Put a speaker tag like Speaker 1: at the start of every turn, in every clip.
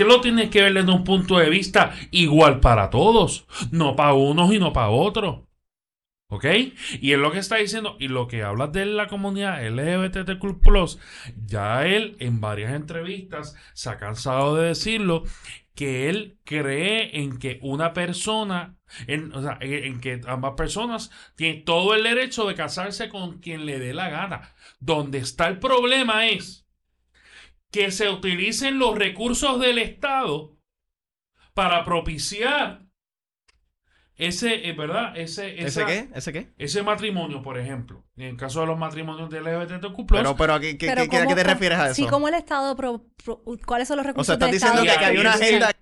Speaker 1: que lo tienes que ver desde un punto de vista igual para todos, no para unos y no para otros. ¿Ok? Y es lo que está diciendo, y lo que habla de la comunidad LGBTQ+, ya él en varias entrevistas se ha cansado de decirlo, que él cree en que una persona, o sea, en que ambas personas tienen todo el derecho de casarse con quien le dé la gana. Donde está el problema es que se utilicen los recursos del Estado para propiciar ¿verdad?
Speaker 2: ¿Ese qué? ¿Ese qué?
Speaker 1: Ese matrimonio, por ejemplo, en el caso de los matrimonios de LGBTQ+,
Speaker 2: Pero ¿a qué te refieres a eso?
Speaker 3: Sí, ¿cómo el Estado, cuáles son los
Speaker 2: O
Speaker 3: recursos
Speaker 2: sea, estás
Speaker 3: del
Speaker 2: diciendo
Speaker 3: Estado?
Speaker 2: que hay una agenda.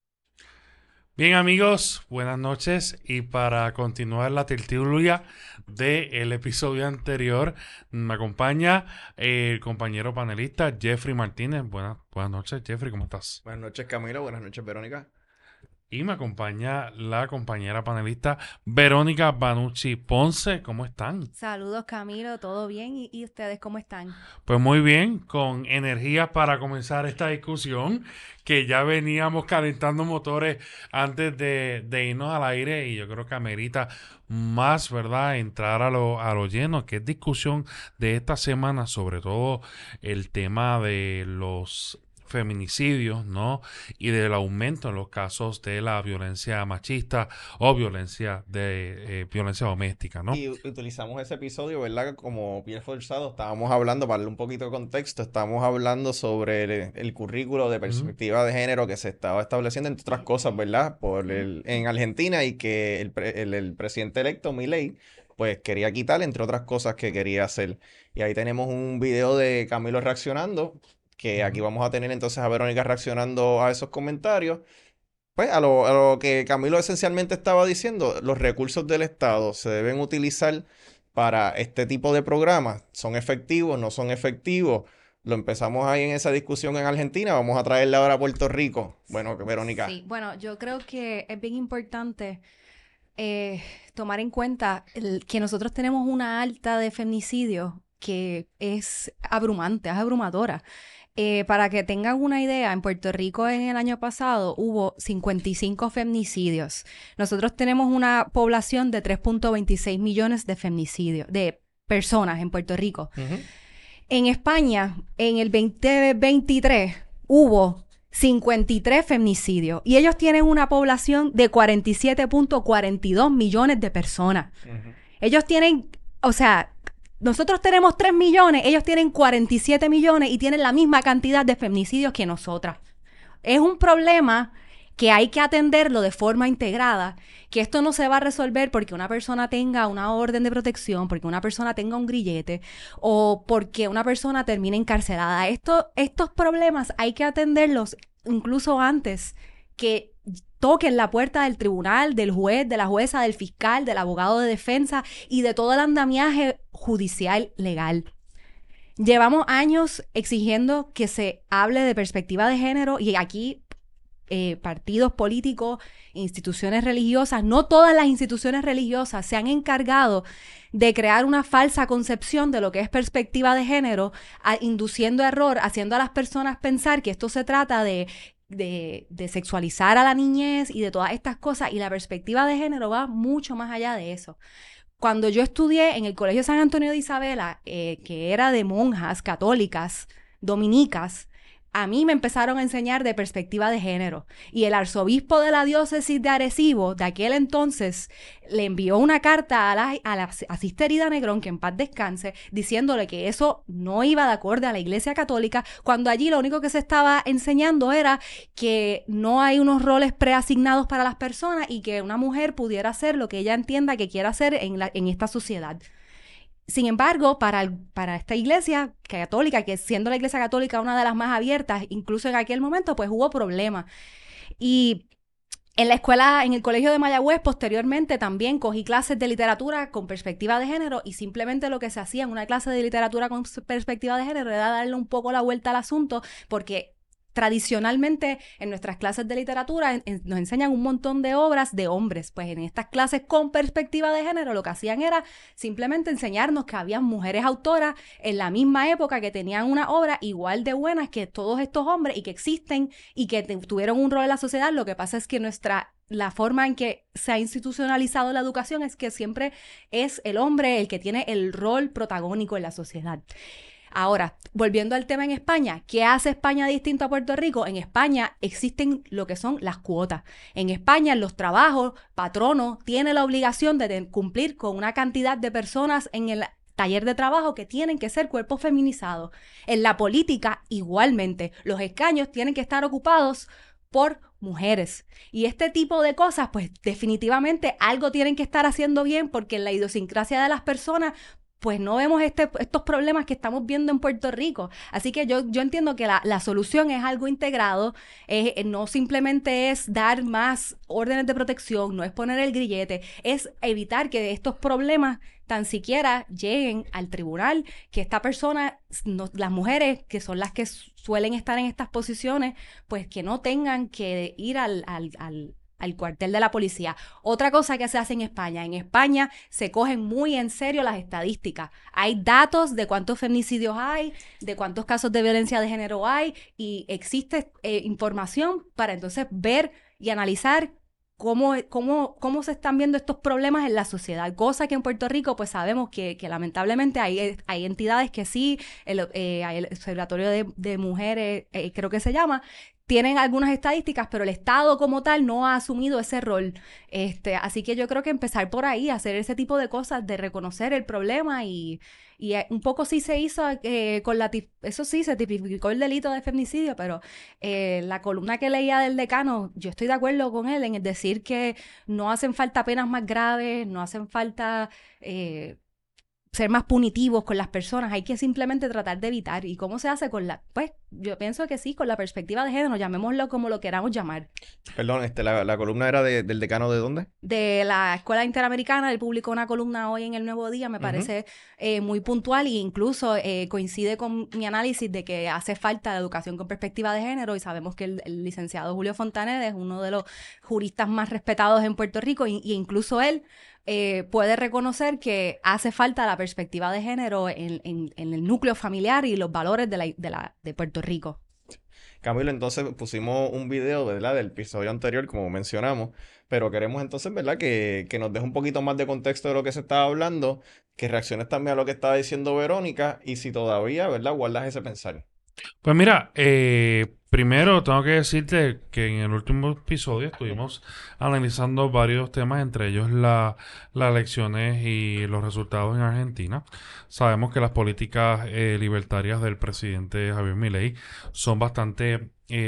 Speaker 1: Bien, amigos, buenas noches. Y para continuar la tertulia del episodio anterior, me acompaña el compañero panelista Jeffrey Martínez. Buenas noches, Jeffrey, ¿cómo estás?
Speaker 2: Buenas noches, Camilo. Buenas noches, Verónica.
Speaker 1: Y me acompaña la compañera panelista Verónica Banucci Ponce. ¿Cómo están?
Speaker 3: Saludos, Camilo, ¿todo bien? ¿Y ustedes cómo están?
Speaker 1: Pues muy bien, con energía para comenzar esta discusión, que ya veníamos calentando motores antes de irnos al aire, y yo creo que amerita más, ¿verdad?, entrar a lo lleno, que es discusión de esta semana, sobre todo el tema de los feminicidios, ¿no? Y del aumento en los casos de la violencia machista o violencia violencia doméstica, ¿no?
Speaker 2: Y utilizamos ese episodio, ¿verdad? Como pie forzado, estábamos hablando, para darle un poquito de contexto, estábamos hablando sobre el currículo de perspectiva de género que se estaba estableciendo, entre otras cosas, ¿verdad? En Argentina, y que el presidente electo, Milei, pues quería quitar, entre otras cosas que quería hacer. Y ahí tenemos un video de Camilo reaccionando, que aquí vamos a tener entonces a Verónica reaccionando a esos comentarios. Pues a lo que Camilo esencialmente estaba diciendo, los recursos del Estado se deben utilizar para este tipo de programas. ¿Son efectivos? ¿No son efectivos? Lo empezamos ahí en esa discusión en Argentina, vamos a traerla ahora a Puerto Rico. Bueno, Verónica.
Speaker 3: Sí, bueno, yo creo que es bien importante tomar en cuenta que nosotros tenemos una alta de feminicidio que es abrumante, es abrumadora. Para que tengan una idea, en Puerto Rico en el año pasado hubo 55 feminicidios. Nosotros tenemos una población de 3.26 millones de feminicidios, de personas en Puerto Rico.
Speaker 2: Uh-huh.
Speaker 3: En España, en el 2023, hubo 53 feminicidios y ellos tienen una población de 47.42 millones de personas. Uh-huh. Ellos tienen, o sea, nosotros tenemos 3 millones, ellos tienen 47 millones y tienen la misma cantidad de feminicidios que nosotras. Es un problema que hay que atenderlo de forma integrada, que esto no se va a resolver porque una persona tenga una orden de protección, porque una persona tenga un grillete o porque una persona termine encarcelada. Estos problemas hay que atenderlos incluso antes que toquen la puerta del tribunal, del juez, de la jueza, del fiscal, del abogado de defensa y de todo el andamiaje judicial legal. Llevamos años exigiendo que se hable de perspectiva de género y aquí partidos políticos, instituciones religiosas, no todas las instituciones religiosas se han encargado de crear una falsa concepción de lo que es perspectiva de género, induciendo error, haciendo a las personas pensar que esto se trata de sexualizar a la niñez y de todas estas cosas, y la perspectiva de género va mucho más allá de eso. Cuando yo estudié en el Colegio San Antonio de Isabela, que era de monjas católicas, dominicas, a mí me empezaron a enseñar de perspectiva de género. Y el arzobispo de la diócesis de Arecibo, de aquel entonces, le envió una carta a Sister Ida Negrón, que en paz descanse, diciéndole que eso no iba de acuerdo a la Iglesia Católica, cuando allí lo único que se estaba enseñando era que no hay unos roles preasignados para las personas y que una mujer pudiera hacer lo que ella entienda que quiera hacer en esta sociedad. Sin embargo, para esta iglesia católica, que siendo la iglesia católica una de las más abiertas, incluso en aquel momento, pues hubo problemas. Y en la escuela, en el colegio de Mayagüez, posteriormente también cogí clases de literatura con perspectiva de género, y simplemente lo que se hacía en una clase de literatura con perspectiva de género era darle un poco la vuelta al asunto, porque tradicionalmente en nuestras clases de literatura nos enseñan un montón de obras de hombres. Pues en estas clases con perspectiva de género lo que hacían era simplemente enseñarnos que había mujeres autoras en la misma época que tenían una obra igual de buenas que todos estos hombres y que existen y que tuvieron un rol en la sociedad. Lo que pasa es que la forma en que se ha institucionalizado la educación es que siempre es el hombre el que tiene el rol protagónico en la sociedad. Ahora, volviendo al tema en España, ¿qué hace España distinto a Puerto Rico? En España existen lo que son las cuotas. En España, en los trabajos, patrono tiene la obligación de cumplir con una cantidad de personas en el taller de trabajo que tienen que ser cuerpos feminizados. En la política, igualmente, los escaños tienen que estar ocupados por mujeres. Y este tipo de cosas, pues definitivamente algo tienen que estar haciendo bien porque en la idiosincrasia de las personas pues no vemos estos problemas que estamos viendo en Puerto Rico. Así que yo entiendo que la solución es algo integrado, no simplemente es dar más órdenes de protección, no es poner el grillete, es evitar que estos problemas tan siquiera lleguen al tribunal, que esta persona, las mujeres que son las que suelen estar en estas posiciones, pues que no tengan que ir al cuartel de la policía. Otra cosa que se hace en España se cogen muy en serio las estadísticas. Hay datos de cuántos feminicidios hay, de cuántos casos de violencia de género hay, y existe información para entonces ver y analizar cómo se están viendo estos problemas en la sociedad. Cosa que en Puerto Rico pues sabemos que lamentablemente hay entidades que sí, el Observatorio de Mujeres, creo que se llama, tienen algunas estadísticas, pero el Estado como tal no ha asumido ese rol. Así que yo creo que empezar por ahí, hacer ese tipo de cosas, de reconocer el problema y un poco sí se hizo eso sí, se tipificó el delito de feminicidio, pero la columna que leía del decano, yo estoy de acuerdo con él en decir que no hacen falta penas más graves, no hacen falta ser más punitivos con las personas, hay que simplemente tratar de evitar. ¿Y cómo se hace? Pues yo pienso que sí, con la perspectiva de género, llamémoslo como lo queramos llamar.
Speaker 2: Perdón, la columna era del decano ¿de dónde?
Speaker 3: De la Escuela Interamericana. Él publicó una columna hoy en El Nuevo Día, me parece muy puntual, e incluso coincide con mi análisis de que hace falta la educación con perspectiva de género, y sabemos que el licenciado Julio Fontanet es uno de los juristas más respetados en Puerto Rico, y incluso él puede reconocer que hace falta la perspectiva de género en el núcleo familiar y los valores de Puerto Rico.
Speaker 2: Camilo, entonces pusimos un video, ¿verdad?, del episodio anterior, como mencionamos, pero queremos entonces, ¿verdad?, que nos deje un poquito más de contexto de lo que se estaba hablando, que reacciones también a lo que estaba diciendo Verónica, y si todavía, ¿verdad?, guardas ese pensar.
Speaker 1: Pues mira, primero tengo que decirte que en el último episodio estuvimos analizando varios temas, entre ellos las elecciones y los resultados en Argentina. Sabemos que las políticas libertarias del presidente Javier Milei son bastante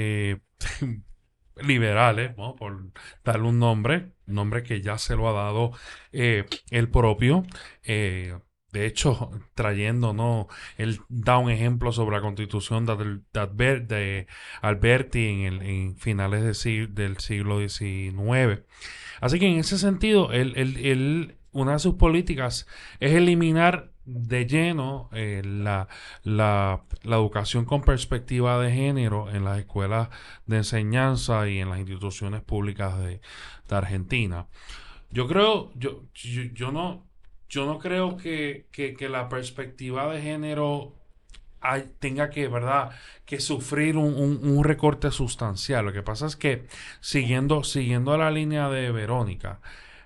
Speaker 1: liberales, ¿no? Por darle un nombre que ya se lo ha dado el propio. De hecho, ¿no? Él da un ejemplo sobre la constitución de Alberti en finales del siglo XIX. Así que en ese sentido, una de sus políticas es eliminar de lleno la educación con perspectiva de género en las escuelas de enseñanza y en las instituciones públicas de Argentina. Yo no creo que la perspectiva de género tenga ¿verdad?, que sufrir un recorte sustancial. Lo que pasa es que, siguiendo la línea de Verónica,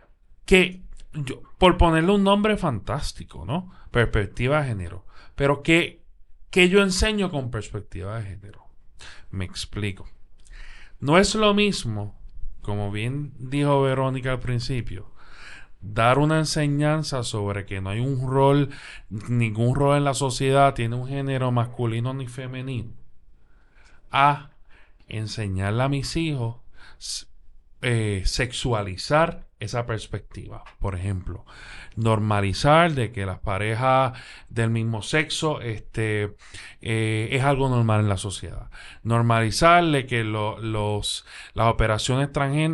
Speaker 1: por ponerle un nombre fantástico, ¿no? Perspectiva de género. Pero que yo enseño con perspectiva de género. Me explico. No es lo mismo, como bien dijo Verónica al principio, dar una enseñanza sobre que no hay ningún rol en la sociedad tiene un género masculino ni femenino, a enseñarle a mis hijos sexualizar esa perspectiva. Por ejemplo, normalizar de que las parejas del mismo sexo es algo normal en la sociedad. Normalizar de que las operaciones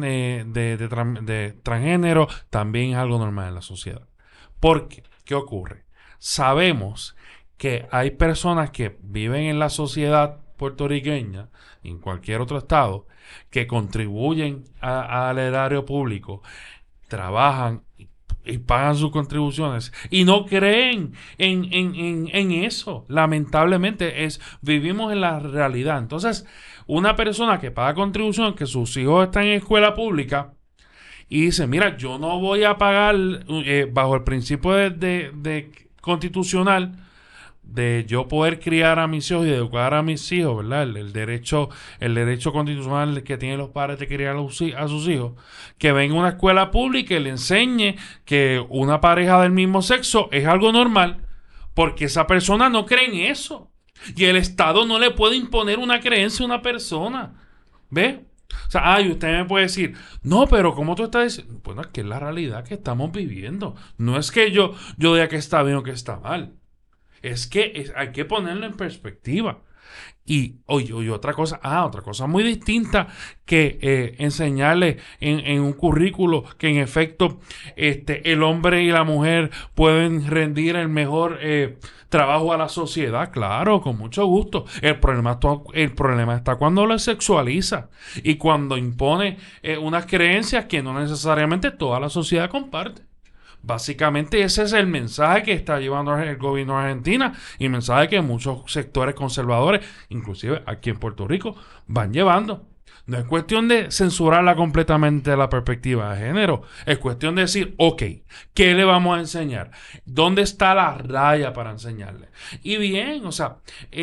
Speaker 1: de transgénero también es algo normal en la sociedad. Porque, ¿qué ocurre? Sabemos que hay personas que viven en la sociedad puertorriqueñas, en cualquier otro estado, que contribuyen al erario público, trabajan y pagan sus contribuciones y no creen en eso. Lamentablemente vivimos en la realidad. Entonces, una persona que paga contribución, que sus hijos están en escuela pública y dice, mira, yo no voy a pagar bajo el principio de constitucional de yo poder criar a mis hijos y educar a mis hijos, ¿verdad? El derecho constitucional que tienen los padres de criar a sus hijos, que venga a una escuela pública y le enseñe que una pareja del mismo sexo es algo normal, porque esa persona no cree en eso. Y el Estado no le puede imponer una creencia a una persona. ¿Ve? O sea, y usted me puede decir, no, pero ¿cómo tú estás diciendo? Bueno, es que es la realidad que estamos viviendo. No es que yo diga que está bien o que está mal. Es que hay que ponerlo en perspectiva. Y otra cosa muy distinta que enseñarle en un currículo que en efecto el hombre y la mujer pueden rendir el mejor trabajo a la sociedad, claro, con mucho gusto. El problema está cuando lo sexualiza y cuando impone unas creencias que no necesariamente toda la sociedad comparte. Básicamente ese es el mensaje que está llevando el gobierno de Argentina y el mensaje que muchos sectores conservadores, inclusive aquí en Puerto Rico, van llevando. No es cuestión de censurarla completamente de la perspectiva de género. Es cuestión de decir, ok, ¿qué le vamos a enseñar? ¿Dónde está la raya para enseñarle? Y bien, o sea,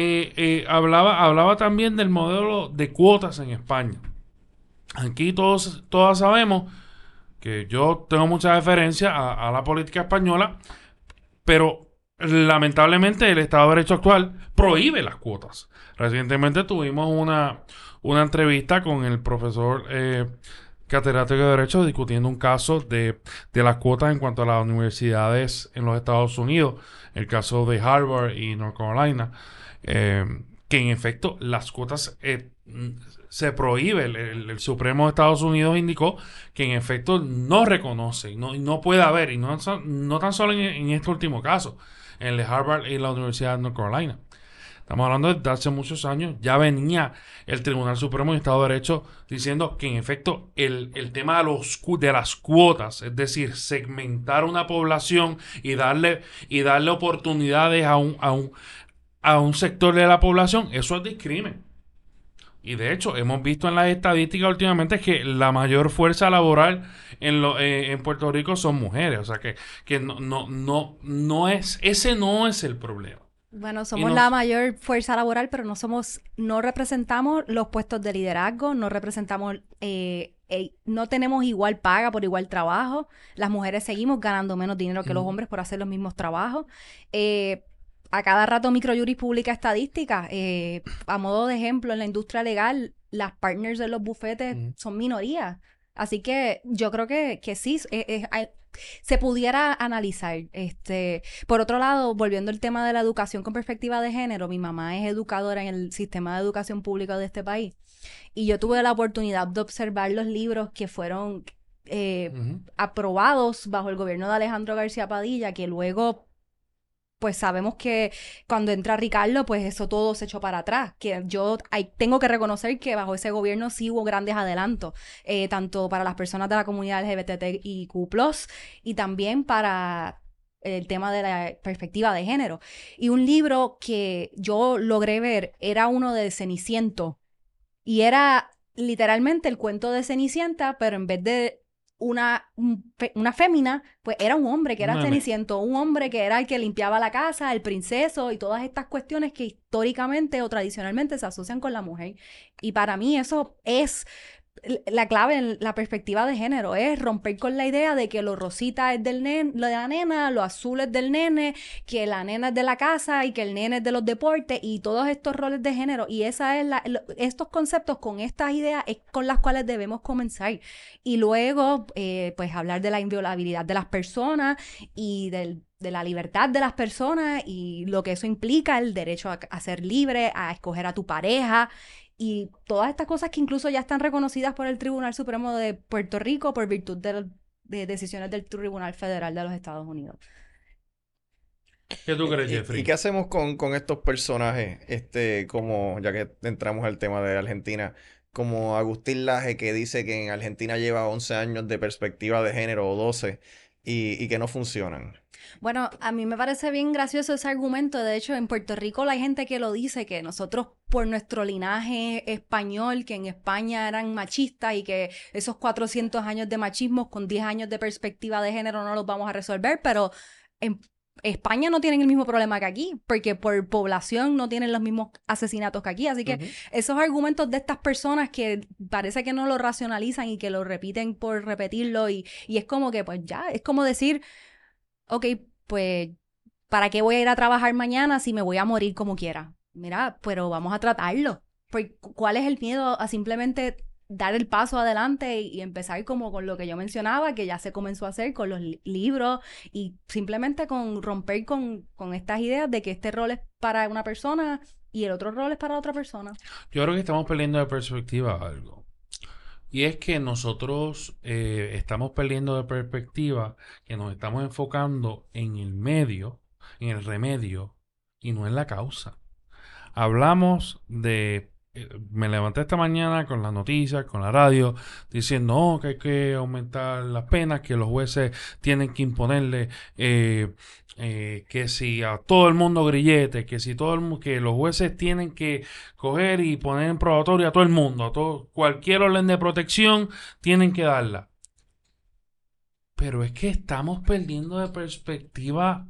Speaker 1: hablaba también del modelo de cuotas en España. Aquí todas sabemos que yo tengo mucha deferencia a la política española, pero lamentablemente el Estado de Derecho actual prohíbe las cuotas. Recientemente tuvimos una entrevista con el profesor catedrático de Derecho discutiendo un caso de las cuotas en cuanto a las universidades en los Estados Unidos, el caso de Harvard y North Carolina, que en efecto las cuotas se prohíbe. El Supremo de Estados Unidos indicó que en efecto no reconoce, no puede haber, y no tan solo en este último caso, en el de Harvard y la Universidad de North Carolina. Estamos hablando de hace muchos años, ya venía el Tribunal Supremo de Estado de Derecho diciendo que en efecto el tema de las cuotas, es decir, segmentar una población y darle oportunidades a un sector de la población, eso es discrimen. Y de hecho, hemos visto en las estadísticas últimamente que la mayor fuerza laboral en Puerto Rico son mujeres. O sea que ese no es el problema.
Speaker 3: Bueno, somos la mayor fuerza laboral, pero no representamos los puestos de liderazgo, no representamos, no tenemos igual paga por igual trabajo. Las mujeres seguimos ganando menos dinero que los hombres por hacer los mismos trabajos. A cada rato Microjuris publica estadísticas. A modo de ejemplo, en la industria legal, las partners de los bufetes son minorías. Así que yo creo que sí, se pudiera analizar. Por otro lado, volviendo al tema de la educación con perspectiva de género, mi mamá es educadora en el sistema de educación pública de este país. Y yo tuve la oportunidad de observar los libros que fueron aprobados bajo el gobierno de Alejandro García Padilla, que luego pues sabemos que cuando entra Ricardo, pues eso todo se echó para atrás. Que yo tengo que reconocer que bajo ese gobierno sí hubo grandes adelantos, tanto para las personas de la comunidad LGBTIQ+, y también para el tema de la perspectiva de género. Y un libro que yo logré ver era uno de Ceniciento, y era literalmente el cuento de Cenicienta, pero en vez de una fémina, pues era un hombre que era Ceniciento, un hombre que era el que limpiaba la casa, el princeso y todas estas cuestiones que históricamente o tradicionalmente se asocian con la mujer. Y para mí eso es la clave en la perspectiva de género, es romper con la idea de que lo rosita es de la nena, lo azul es del nene, que la nena es de la casa y que el nene es de los deportes y todos estos roles de género. Y estos conceptos con estas ideas es con las cuales debemos comenzar. Y luego, pues hablar de la inviolabilidad de las personas y de la libertad de las personas y lo que eso implica, el derecho a ser libre, a escoger a tu pareja. Y todas estas cosas que incluso ya están reconocidas por el Tribunal Supremo de Puerto Rico por virtud de decisiones del Tribunal Federal de los Estados Unidos.
Speaker 1: ¿Qué tú crees,
Speaker 2: ¿Y
Speaker 1: Jeffrey?
Speaker 2: qué hacemos con estos personajes? Como, ya que entramos al tema de Argentina, como Agustín Laje, que dice que en Argentina lleva 11 años de perspectiva de género o 12 y que no funcionan.
Speaker 3: Bueno, a mí me parece bien gracioso ese argumento. De hecho, en Puerto Rico hay gente que lo dice, que nosotros por nuestro linaje español, que en España eran machistas y que esos 400 años de machismo con 10 años de perspectiva de género no los vamos a resolver, pero en España no tienen el mismo problema que aquí, porque por población no tienen los mismos asesinatos que aquí. Así que
Speaker 2: Ujú.
Speaker 3: esos argumentos de estas personas que parece que no lo racionalizan y que lo repiten por repetirlo y es como que pues ya, es como decir, ok, pues, ¿para qué voy a ir a trabajar mañana si me voy a morir como quiera? Mira, pero vamos a tratarlo. ¿Cuál es el miedo a simplemente dar el paso adelante y empezar como con lo que yo mencionaba, que ya se comenzó a hacer con los libros y simplemente con romper con estas ideas de que este rol es para una persona y el otro rol es para otra persona?
Speaker 1: Yo creo que estamos perdiendo de perspectiva algo. Y es que nosotros estamos perdiendo de perspectiva que nos estamos enfocando en el medio, en el remedio, y no en la causa. Hablamos de... Me levanté esta mañana con las noticias, con la radio, diciendo que hay que aumentar las penas, que los jueces tienen que imponerle que si a todo el mundo grillete, que si todo el mundo, que los jueces tienen que coger y poner en probatorio a todo el mundo, a todo, cualquier orden de protección tienen que darla. Pero es que estamos perdiendo de perspectiva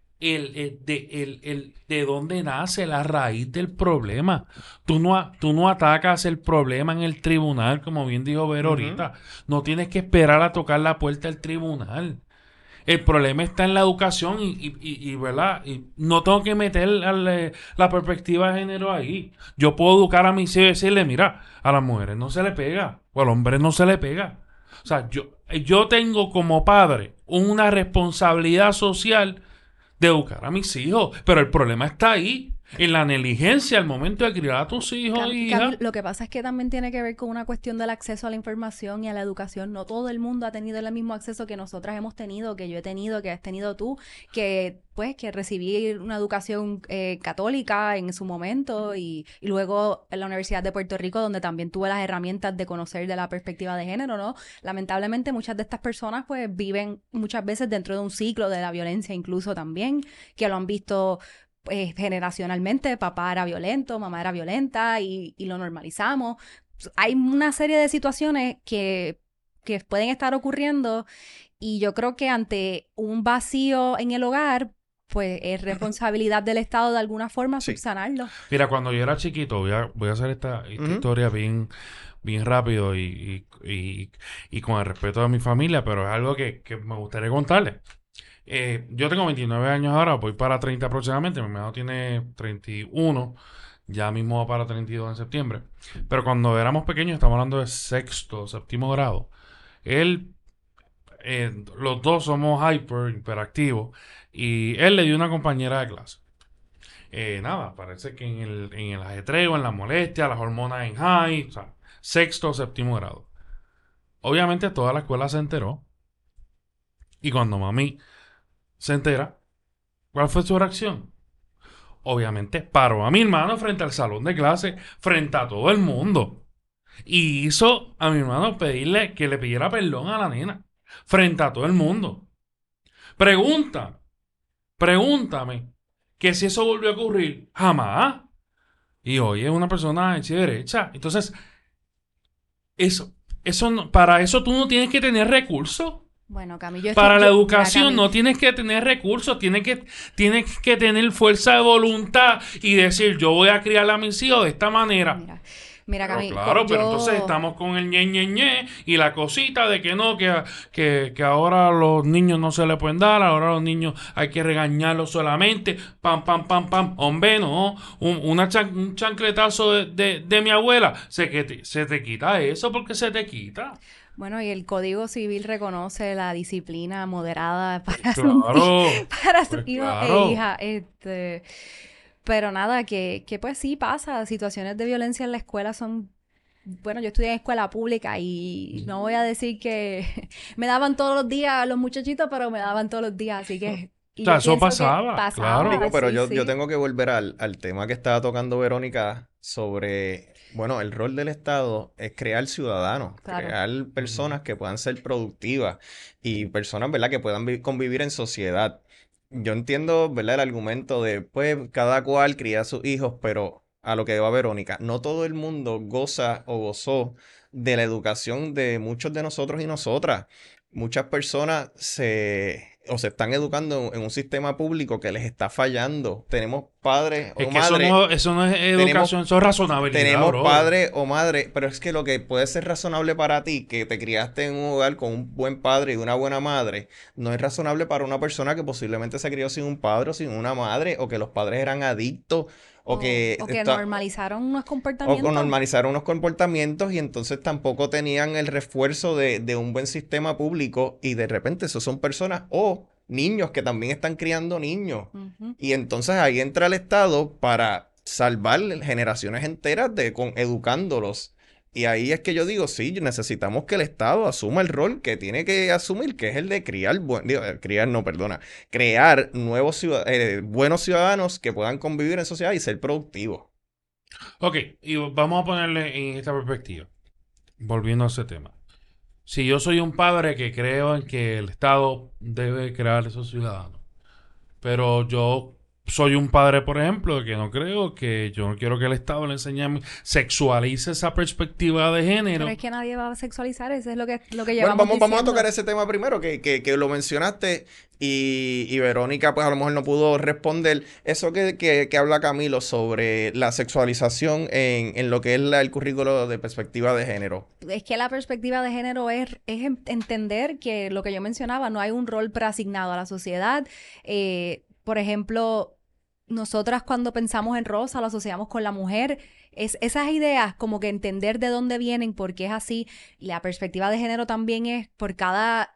Speaker 1: de dónde nace la raíz del problema. Tú no atacas el problema en el tribunal, como bien dijo Vero ahorita. No tienes que esperar a tocar la puerta del tribunal. El problema está en la educación ¿verdad? Y no tengo que meter la perspectiva de género ahí. Yo puedo educar a mis hijos y decirle, mira, a las mujeres no se le pega, o al hombre no se le pega. O sea, yo tengo como padre una responsabilidad social de educar a mis hijos. Pero el problema está ahí, en la negligencia al momento de criar a tus hijos y hijas.
Speaker 3: Lo que pasa es que también tiene que ver con una cuestión del acceso a la información y a la educación. No todo el mundo ha tenido el mismo acceso que nosotras hemos tenido, que yo he tenido, que has tenido tú, que pues que recibí una educación católica en su momento y luego en la Universidad de Puerto Rico, donde también tuve las herramientas de conocer de la perspectiva de género, ¿no? Lamentablemente muchas de estas personas pues viven muchas veces dentro de un ciclo de la violencia incluso también, que lo han visto generacionalmente. Papá era violento, mamá era violenta y lo normalizamos. Hay una serie de situaciones que pueden estar ocurriendo y yo creo que ante un vacío en el hogar, pues es responsabilidad del Estado de alguna forma
Speaker 2: Sí.
Speaker 3: subsanarlo.
Speaker 1: Mira, cuando yo era chiquito, voy a hacer esta
Speaker 2: Ujú.
Speaker 1: historia bien rápido y con el respeto de mi familia, pero es algo que me gustaría contarle. Yo tengo 29 años ahora, voy para 30 aproximadamente, mi hermano tiene 31, ya mismo va para 32 en septiembre. Pero cuando éramos pequeños, estamos hablando de sexto, séptimo grado, él, los dos somos hiperactivos, y él le dio una compañera de clase. Nada, parece que en el ajetreo, en la molestia, las hormonas en high, o sea, sexto, séptimo grado. Obviamente toda la escuela se enteró, y cuando mami se entera, ¿cuál fue su reacción? Obviamente paró a mi hermano frente al salón de clase, frente a todo el mundo. Y hizo a mi hermano pedirle que le pidiera perdón a la nena, frente a todo el mundo. Pregunta, pregúntame, que si eso volvió a ocurrir, jamás. Y hoy es una persona hecha y derecha. Entonces, para eso tú no tienes que tener recursos.
Speaker 3: Bueno, Cami, yo
Speaker 1: Para la
Speaker 3: mira,
Speaker 1: educación
Speaker 3: Cami,
Speaker 1: no tienes que tener recursos, tienes que tener fuerza de voluntad y decir, yo voy a criar a mis hijos de esta manera.
Speaker 3: mira,
Speaker 1: Pero
Speaker 3: Cami,
Speaker 1: claro, pero entonces estamos con el ñe y la cosita de que no, que ahora a los niños no se le pueden dar, ahora a los niños hay que regañarlos solamente, pam, pam, pam, pam. Hombre, no, un chancletazo de mi abuela, se te quita eso porque se te quita.
Speaker 3: Bueno, y el Código Civil reconoce la disciplina moderada para
Speaker 1: Claro,
Speaker 3: para sus
Speaker 1: pues
Speaker 3: hijos
Speaker 1: claro.
Speaker 3: e hijas. Pero nada, que pues sí pasa. Situaciones de violencia en la escuela son... Bueno, yo estudié en escuela pública y no voy a decir que me daban todos los días los muchachitos, pero me daban todos los días. Así que Y
Speaker 1: O sea,
Speaker 3: yo
Speaker 1: eso
Speaker 3: pienso que
Speaker 1: pasaba, claro.
Speaker 2: Digo, pero
Speaker 3: sí,
Speaker 2: yo
Speaker 3: sí.
Speaker 2: tengo que volver al tema que estaba tocando Verónica sobre, bueno, el rol del Estado es crear ciudadanos,
Speaker 3: Claro.
Speaker 2: crear personas que puedan ser productivas y personas, ¿verdad?, que puedan convivir en sociedad. Yo entiendo, ¿verdad?, el argumento de, pues, cada cual cría a sus hijos, pero a lo que va Verónica, no todo el mundo goza o gozó de la educación de muchos de nosotros y nosotras. Muchas personas se están educando en un sistema público que les está fallando. Tenemos padres
Speaker 1: Es
Speaker 2: o
Speaker 1: que eso
Speaker 2: madres,
Speaker 1: eso no es educación, eso es razonabilidad,
Speaker 2: tenemos
Speaker 1: brother.
Speaker 2: padre o madre, pero es que lo que puede ser razonable para ti, que te criaste en un hogar con un buen padre y una buena madre, no es razonable para una persona que posiblemente se crió sin un padre o sin una madre, o que los padres eran adictos, o que
Speaker 3: normalizaron unos
Speaker 2: o
Speaker 3: comportamientos.
Speaker 2: normalizaron unos comportamientos y entonces tampoco tenían el refuerzo de un buen sistema público y de repente esos son personas o niños que también están criando niños.
Speaker 3: Ujú.
Speaker 2: Y entonces ahí entra el Estado para salvar generaciones enteras educándolos. Y ahí es que yo digo, sí, necesitamos que el Estado asuma el rol que tiene que asumir, que es el de crear nuevos buenos ciudadanos que puedan convivir en sociedad y ser productivos.
Speaker 1: Ok, y vamos a ponerle en esta perspectiva, volviendo a ese tema. Si yo soy un padre que creo en que el Estado debe crear esos ciudadanos, pero yo soy un padre, por ejemplo, que no creo que yo no quiero que el Estado le enseñe a mí, sexualice esa perspectiva de género.
Speaker 3: Pero es que nadie va a sexualizar, eso es lo que
Speaker 2: Bueno,
Speaker 3: llevamos
Speaker 2: vamos a
Speaker 3: diciendo.
Speaker 2: tocar ese tema primero, que lo mencionaste y Verónica pues a lo mejor no pudo responder. Eso que habla Camilo sobre la sexualización en lo que es el currículo de perspectiva de género.
Speaker 3: Es que la perspectiva de género es entender que lo que yo mencionaba, no hay un rol preasignado a la sociedad. Por ejemplo, nosotras cuando pensamos en Rosa lo asociamos con la mujer. Esas ideas, como que entender de dónde vienen, por qué es así. La perspectiva de género también es por cada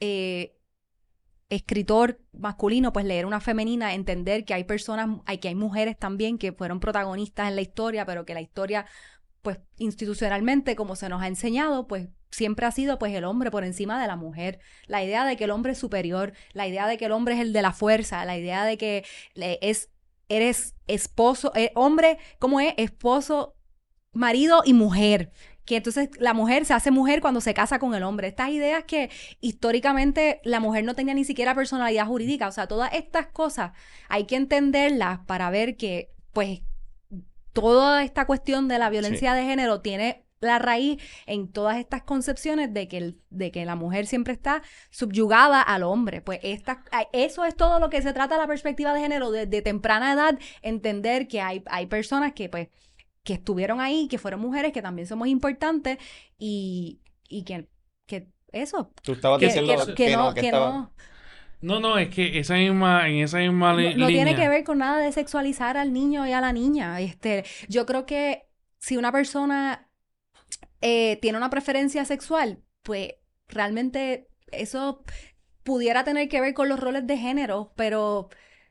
Speaker 3: escritor masculino, pues leer una femenina, entender que hay personas, que hay mujeres también que fueron protagonistas en la historia, pero que la historia, pues institucionalmente, como se nos ha enseñado, pues siempre ha sido pues el hombre por encima de la mujer. La idea de que el hombre es superior, la idea de que el hombre es el de la fuerza, la idea de que eres esposo, hombre, ¿cómo es? Esposo, marido y mujer. Que entonces la mujer se hace mujer cuando se casa con el hombre. Estas ideas que históricamente la mujer no tenía ni siquiera personalidad jurídica. O sea, todas estas cosas hay que entenderlas para ver que, pues, toda esta cuestión de la violencia de género tiene la raíz en todas estas concepciones de que la mujer siempre está subyugada al hombre. Pues eso es todo lo que se trata de la perspectiva de género, de temprana edad, entender que hay personas que, pues, que estuvieron ahí, que fueron mujeres, que también somos importantes y que eso.
Speaker 2: Tú estabas diciendo que
Speaker 3: no.
Speaker 1: No, es que en esa misma
Speaker 3: No
Speaker 1: línea.
Speaker 3: tiene que ver con nada de sexualizar al niño y a la niña. Yo creo que si una persona tiene una preferencia sexual, pues realmente eso pudiera tener que ver con los roles de género, pero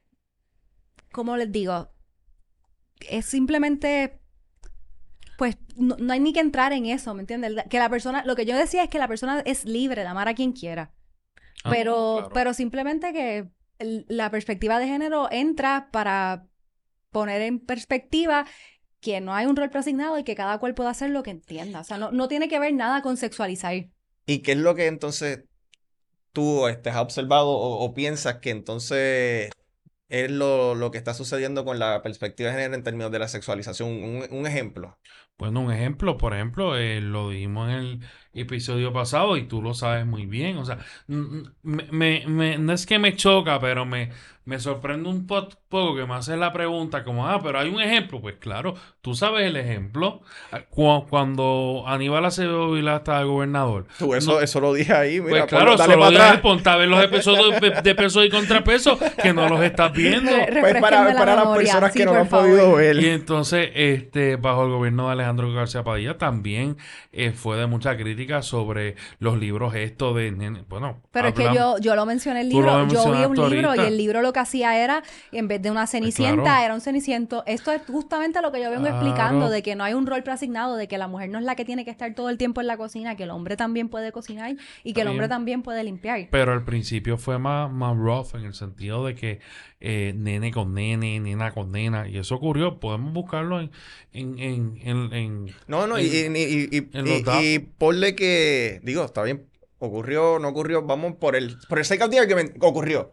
Speaker 3: como les digo, es simplemente, pues no hay ni que entrar en eso, ¿me entiendes? Que la persona, lo que yo decía es que la persona es libre de amar a quien quiera.
Speaker 1: Claro.
Speaker 3: Pero simplemente que la perspectiva de género entra para poner en perspectiva que no hay un rol preasignado y que cada cual pueda hacer lo que entienda. O sea, no tiene que ver nada con sexualizar.
Speaker 2: ¿Y qué es lo que entonces tú has observado o piensas que entonces es lo que está sucediendo con la perspectiva de género en términos de la sexualización? Un ejemplo.
Speaker 1: Bueno, un ejemplo, por ejemplo, lo dijimos en el episodio pasado y tú lo sabes muy bien. O sea, no es que me choca, pero me sorprende un poco que me haces la pregunta como, pero hay un ejemplo. Pues claro, tú sabes el ejemplo. Cuando Aníbal Acevedo Vilá estaba gobernador.
Speaker 2: Tú eso lo dije ahí,
Speaker 1: Pues
Speaker 2: mira,
Speaker 1: claro,
Speaker 2: dale
Speaker 1: solo
Speaker 2: para
Speaker 1: dije,
Speaker 2: atrás.
Speaker 1: ponte a ver los episodios de peso y contrapeso que no los estás viendo.
Speaker 2: Pues para las
Speaker 3: memoria,
Speaker 2: personas
Speaker 3: sí,
Speaker 2: que no
Speaker 3: por
Speaker 2: lo han
Speaker 3: favor.
Speaker 2: podido ver.
Speaker 1: Y entonces, bajo el gobierno de Alejandro García Padilla también fue de mucha crítica sobre los libros estos de bueno,
Speaker 3: Pero es que yo lo mencioné el
Speaker 1: Tú lo
Speaker 3: libro, yo vi un
Speaker 1: mencionaste
Speaker 3: libro y
Speaker 1: ahorita.
Speaker 3: el libro lo que hacía era, en vez de una cenicienta,
Speaker 1: claro.
Speaker 3: era un ceniciento. Esto es justamente lo que yo vengo
Speaker 1: Claro.
Speaker 3: explicando, de que no hay un rol preasignado, de que la mujer no es la que tiene que estar todo el tiempo en la cocina, que el hombre también puede cocinar y que el hombre también puede limpiar.
Speaker 1: Pero al principio fue más rough en el sentido de que nene con nene, nena con nena, y eso ocurrió. Podemos buscarlo
Speaker 2: No, no,
Speaker 1: en los datos.
Speaker 2: y ponle que, digo, está bien, ocurrió, no ocurrió, vamos por el sake of the argument, ocurrió.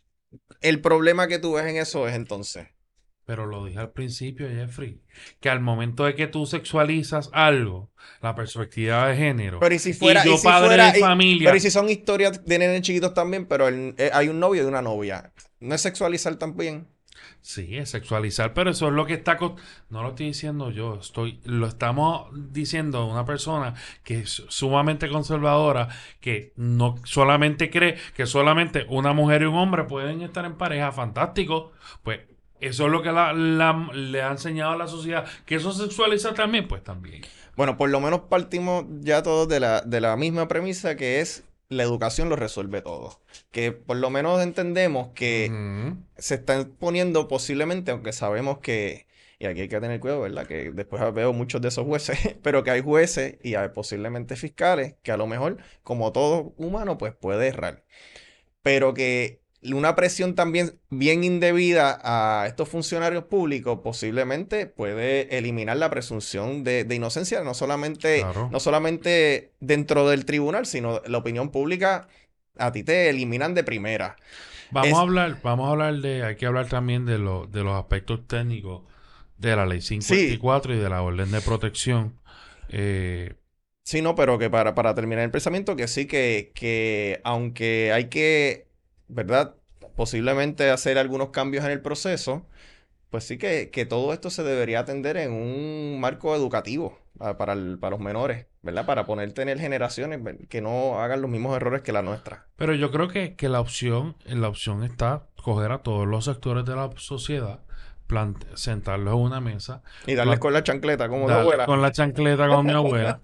Speaker 2: El problema que tú ves en eso es entonces.
Speaker 1: Pero lo dije al principio, Jeffrey, que al momento de que tú sexualizas algo, la perspectiva de género,
Speaker 2: Pero y si fuera,
Speaker 1: y yo padre de familia,
Speaker 2: pero y si son historias de nenes chiquitos también, pero hay un novio y una novia. ¿No es sexualizar también?
Speaker 1: sí, es sexualizar, pero eso es lo que no lo estoy diciendo yo, lo estamos diciendo una persona que es sumamente conservadora, que no solamente cree que solamente una mujer y un hombre pueden estar en pareja, fantástico, pues eso es lo que le ha enseñado a la sociedad, que eso sexualiza también, pues también.
Speaker 2: Bueno, por lo menos partimos ya todos de la misma premisa, que es la educación lo resuelve todo. Que por lo menos entendemos que
Speaker 1: Ujú.
Speaker 2: se están poniendo posiblemente, aunque sabemos que, y aquí hay que tener cuidado, ¿verdad? Que después veo muchos de esos jueces, pero que hay jueces y hay posiblemente fiscales que a lo mejor, como todo humano, pues puede errar. Pero que una presión también bien indebida a estos funcionarios públicos posiblemente puede eliminar la presunción de inocencia,
Speaker 1: Claro.
Speaker 2: no solamente dentro del tribunal, sino la opinión pública a ti te eliminan de primera.
Speaker 1: Vamos a hablar hay que hablar también de los aspectos técnicos de la ley 54
Speaker 2: Sí,
Speaker 1: y de la orden de protección. Eh,
Speaker 2: sí, no, pero que para terminar el pensamiento, que sí, que aunque hay que, ¿verdad? Posiblemente hacer algunos cambios en el proceso, pues sí que todo esto se debería atender en un marco educativo para los menores, ¿verdad? Para poner tener generaciones que no hagan los mismos errores que la nuestra.
Speaker 1: pero yo creo que la opción está coger a todos los sectores de la sociedad, sentarlos en una mesa,
Speaker 2: Y darles con la chancleta, como tu
Speaker 1: darle
Speaker 2: abuela.
Speaker 1: con la chancleta con mi abuela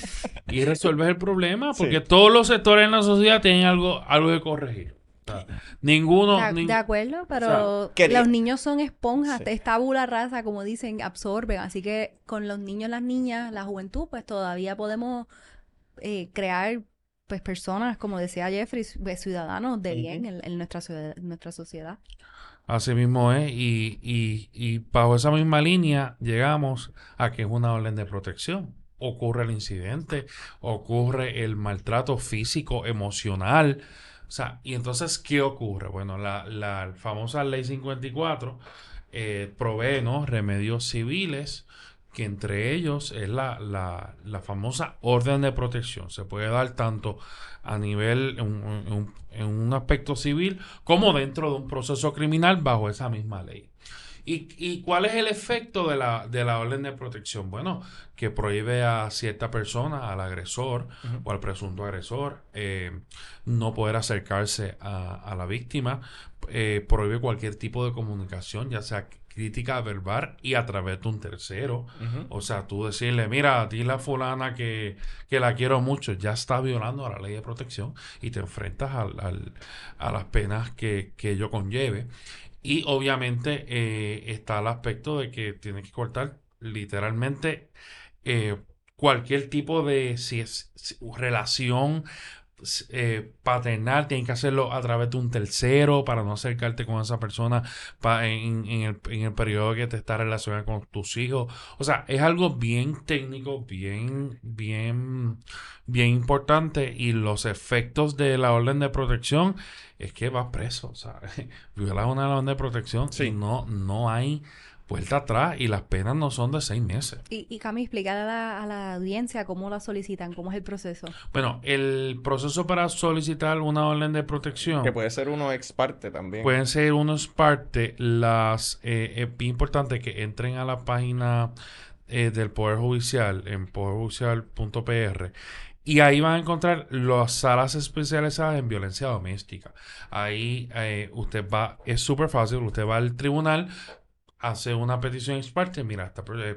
Speaker 1: y resolver el problema, porque
Speaker 2: Sí.
Speaker 1: todos los sectores en la sociedad tienen algo que corregir. O sea, ninguno,
Speaker 3: De acuerdo, pero
Speaker 1: o sea,
Speaker 2: quería-
Speaker 3: los niños son esponjas,
Speaker 2: Sí.
Speaker 3: es tabula rasa, como dicen, absorben. Así que con los niños, las niñas, la juventud, pues todavía podemos crear pues personas, como decía Jeffrey, pues, ciudadanos de bien en nuestra sociedad.
Speaker 1: así mismo es, y bajo esa misma línea llegamos a que es una orden de protección. Ocurre el incidente, ocurre el maltrato físico, emocional. O sea, y entonces, ¿qué ocurre? Bueno, la famosa ley 54 provee, ¿no?, remedios civiles, que entre ellos es la famosa orden de protección. Se puede dar tanto a nivel, en un aspecto civil, como dentro de un proceso criminal bajo esa misma ley. ¿Y cuál es el efecto de la orden de protección? Bueno, que prohíbe a cierta persona, al agresor o al presunto agresor, no poder acercarse a la víctima, prohíbe cualquier tipo de comunicación, ya sea crítica verbal y a través de un tercero. O sea, tú decirle, mira, dile a fulana que la quiero mucho, ya está violando a la ley de protección y te enfrentas a las penas que ello conlleve. Y obviamente está el aspecto de que tiene que cortar literalmente eh, cualquier tipo de si relación paternal, tienen que hacerlo a través de un tercero para no acercarte con esa persona en el periodo que te está relacionando con tus hijos. O sea, es algo bien técnico, bien importante, y los efectos de la orden de protección es que vas preso. O sea, violas una orden de protección
Speaker 2: Sí.
Speaker 1: y no hay vuelta atrás, y las penas no son de 6 meses.
Speaker 3: Y Cami, explicar a la audiencia cómo la solicitan, cómo es el proceso.
Speaker 1: Bueno, el proceso para solicitar una orden de protección
Speaker 2: Que puede ser uno ex parte también.
Speaker 1: pueden ser unos parte. Es bien importante que entren a la página del Poder Judicial en poderjudicial.pr, y ahí van a encontrar las salas especializadas en violencia doméstica. Ahí es súper fácil, usted va al tribunal, hace una petición ex parte, mira,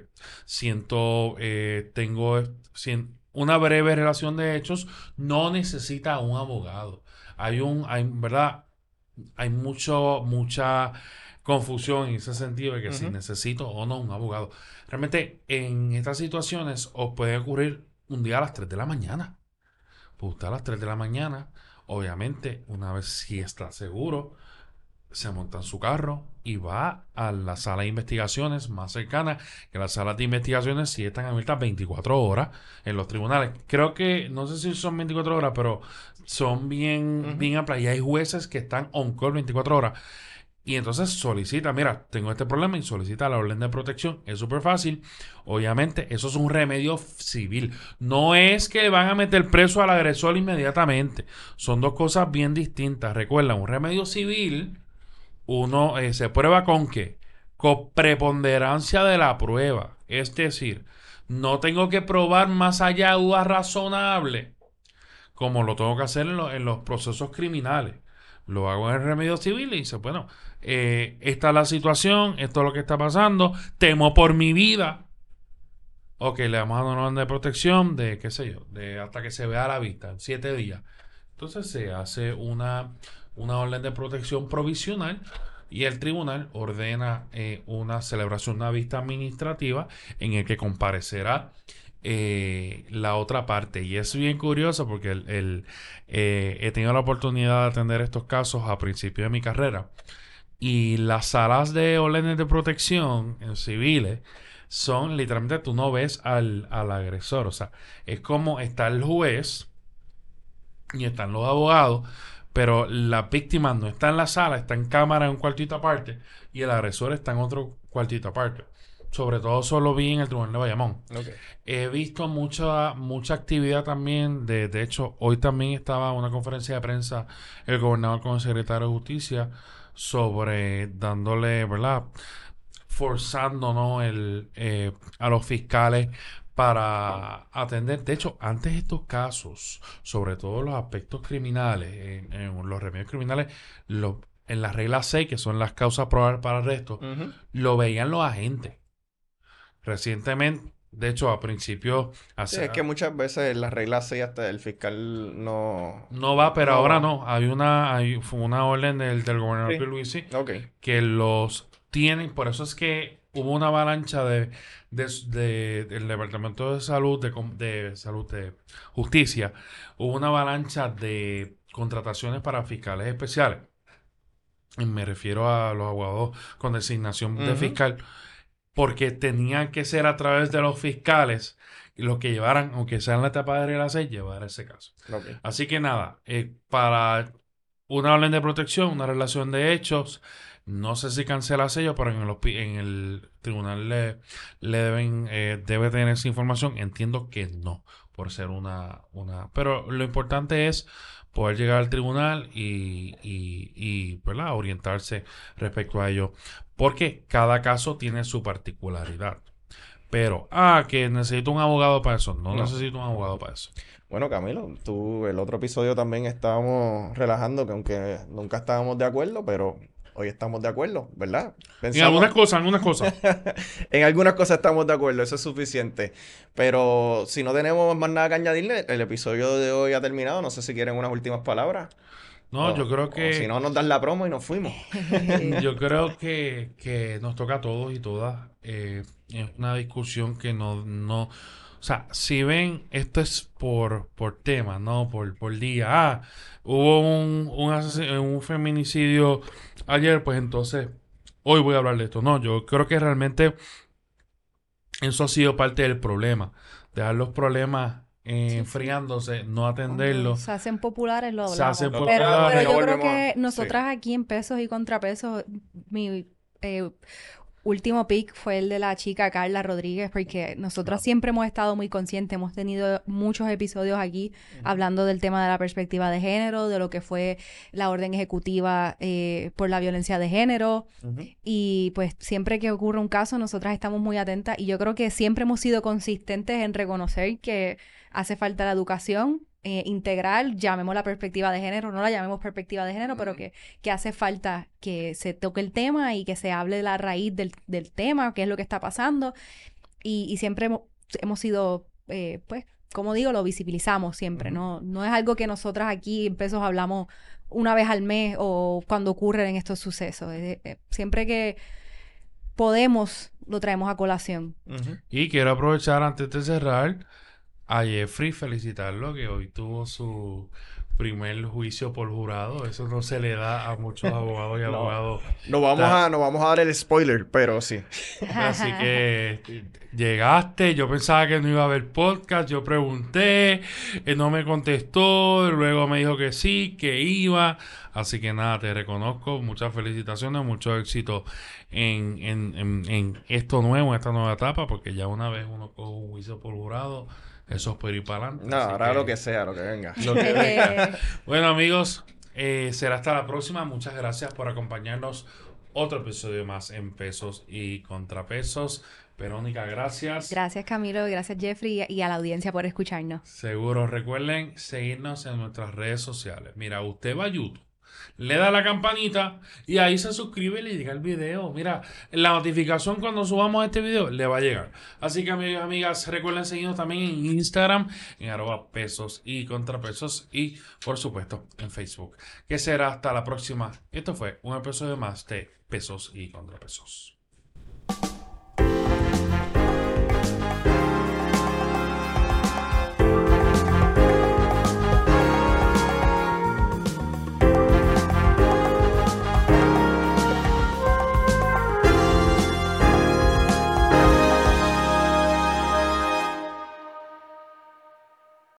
Speaker 1: una breve relación de hechos, no necesita un abogado. ¿Verdad? Hay mucha confusión en ese sentido de que si necesito o no un abogado. Realmente en estas situaciones os puede ocurrir un día a las 3 de la mañana. Pues usted a las 3 de la mañana, obviamente, una vez si está seguro, se monta en su carro y va a la sala de investigaciones más cercana, que las salas de investigaciones sí están abiertas 24 horas en los tribunales. Creo que, no sé si son 24 horas, pero son bien amplias. Y hay jueces que están on call 24 horas. Y entonces solicita, mira, tengo este problema y solicita la orden de protección. Es súper fácil. Obviamente, eso es un remedio civil. No es que van a meter preso al agresor inmediatamente. Son dos cosas bien distintas. Recuerda, un remedio civil, uno se prueba con qué? Con preponderancia de la prueba. Es decir, no tengo que probar más allá de duda razonable, como lo tengo que hacer en los procesos criminales. Lo hago en el remedio civil y dice, bueno, esta es la situación, esto es lo que está pasando, temo por mi vida. Ok, le damos a una orden de protección de, qué sé yo, de hasta que se vea a la vista, 7 días. Entonces se hace una orden de protección provisional y el tribunal ordena una celebración de una vista administrativa en el que comparecerá la otra parte. Y es bien curioso porque he tenido la oportunidad de atender estos casos a principio de mi carrera. Y las salas de órdenes de protección en civiles son literalmente, tú no ves al agresor. O sea, es como está el juez y están los abogados, pero la víctima no está en la sala, está en cámara en un cuartito aparte y el agresor está en otro cuartito aparte. Sobre todo eso lo vi en el Tribunal de Bayamón.
Speaker 2: Okay.
Speaker 1: He visto mucha actividad también. De hecho, hoy también estaba una conferencia de prensa el gobernador con el secretario de Justicia sobre dándole, ¿verdad? Forzando, ¿no? A los fiscales para atender. De hecho, antes estos casos, sobre todo los aspectos criminales, en los remedios criminales, en las reglas 6, que son las causas probables para arresto, lo veían los agentes. Recientemente, de hecho, a principios...
Speaker 2: Sí, es que muchas veces las reglas 6 hasta el fiscal no
Speaker 1: va, pero
Speaker 2: no
Speaker 1: ahora
Speaker 2: va.
Speaker 1: no. Fue una orden del gobernador
Speaker 2: Sí.
Speaker 1: Pierluisi
Speaker 2: Okay.
Speaker 1: que los tienen. Por eso es que hubo una avalancha del Departamento de Salud, de Justicia. Hubo una avalancha de contrataciones para fiscales especiales. Y me refiero a los abogados con designación de fiscal, porque tenían que ser a través de los fiscales y los que llevaran, aunque sea en la etapa de regla 6, llevar ese caso.
Speaker 2: Okay.
Speaker 1: Así que nada, para una orden de protección, una relación de hechos, no sé si cancela sello, pero en el tribunal debe tener esa información. Entiendo que no, por ser pero lo importante es poder llegar al tribunal y ¿verdad? Orientarse respecto a ello, porque cada caso tiene su particularidad. Pero, que necesito un abogado para eso. No necesito un abogado para eso.
Speaker 2: Bueno, Camilo, el otro episodio también estábamos relajando, que aunque nunca estábamos de acuerdo, pero hoy estamos de acuerdo, ¿verdad?
Speaker 1: En algunas cosas.
Speaker 2: En algunas cosas estamos de acuerdo, eso es suficiente. Pero si no tenemos más nada que añadirle, el episodio de hoy ha terminado. No sé si quieren unas últimas palabras.
Speaker 1: No, yo creo que...
Speaker 2: si no, nos dan la promo y nos fuimos.
Speaker 1: Yo creo que nos toca a todos y todas. Es una discusión que no... O sea, si ven, esto es por tema, no por día. Hubo un feminicidio ayer, pues entonces hoy voy a hablar de esto. No, yo creo que realmente eso ha sido parte del problema. Dejar los problemas enfriándose, no atenderlos.
Speaker 3: Se hacen populares, lo
Speaker 1: Se
Speaker 3: hablamos.
Speaker 1: hacen
Speaker 3: Pero
Speaker 1: populares.
Speaker 3: yo creo que nosotras aquí en pesos y contrapesos, mi último pick fue el de la chica Carla Rodríguez, porque nosotros siempre hemos estado muy conscientes, hemos tenido muchos episodios aquí hablando del tema de la perspectiva de género, de lo que fue la orden ejecutiva por la violencia de género, y pues siempre que ocurre un caso, nosotras estamos muy atentas, y yo creo que siempre hemos sido consistentes en reconocer que hace falta la educación, integral, llamémosla perspectiva de género, no la llamemos perspectiva de género, pero que hace falta que se toque el tema y que se hable de la raíz del tema, qué es lo que está pasando. Y siempre hemos sido, pues, como digo, lo visibilizamos siempre, ¿no? No es algo que nosotras aquí en Pesos hablamos una vez al mes o cuando ocurren estos sucesos. Siempre que podemos, lo traemos a colación.
Speaker 1: Y quiero aprovechar antes de cerrar a Jeffrey, felicitarlo que hoy tuvo su primer juicio por jurado. Eso no se le da a muchos abogados y abogados.
Speaker 2: No vamos a dar el spoiler, pero sí.
Speaker 1: Así que llegaste, yo pensaba que no iba a haber podcast, yo pregunté, él no me contestó, luego me dijo que sí, que iba. Así que nada, te reconozco, muchas felicitaciones, mucho éxito en esto nuevo, en esta nueva etapa, porque ya una vez uno coge un juicio por jurado, eso es por ir para adelante.
Speaker 2: No, ahora lo que sea, lo que venga.
Speaker 1: Lo que venga. Bueno, amigos, será hasta la próxima. Muchas gracias por acompañarnos. Otro episodio más en Pesos y Contrapesos. Verónica, gracias.
Speaker 3: Gracias, Camilo. Gracias, Jeffrey. Y a la audiencia por escucharnos.
Speaker 1: Seguro. Recuerden seguirnos en nuestras redes sociales. Mira, usted va a YouTube, le da la campanita y ahí se suscribe y le llega el video. Mira, la notificación cuando subamos este video le va a llegar. Así que, amigos y amigas, recuerden seguirnos también en Instagram, en @pesos y contrapesos, y por supuesto en Facebook. Que será hasta la próxima. Esto fue un episodio más de Pesos y Contrapesos.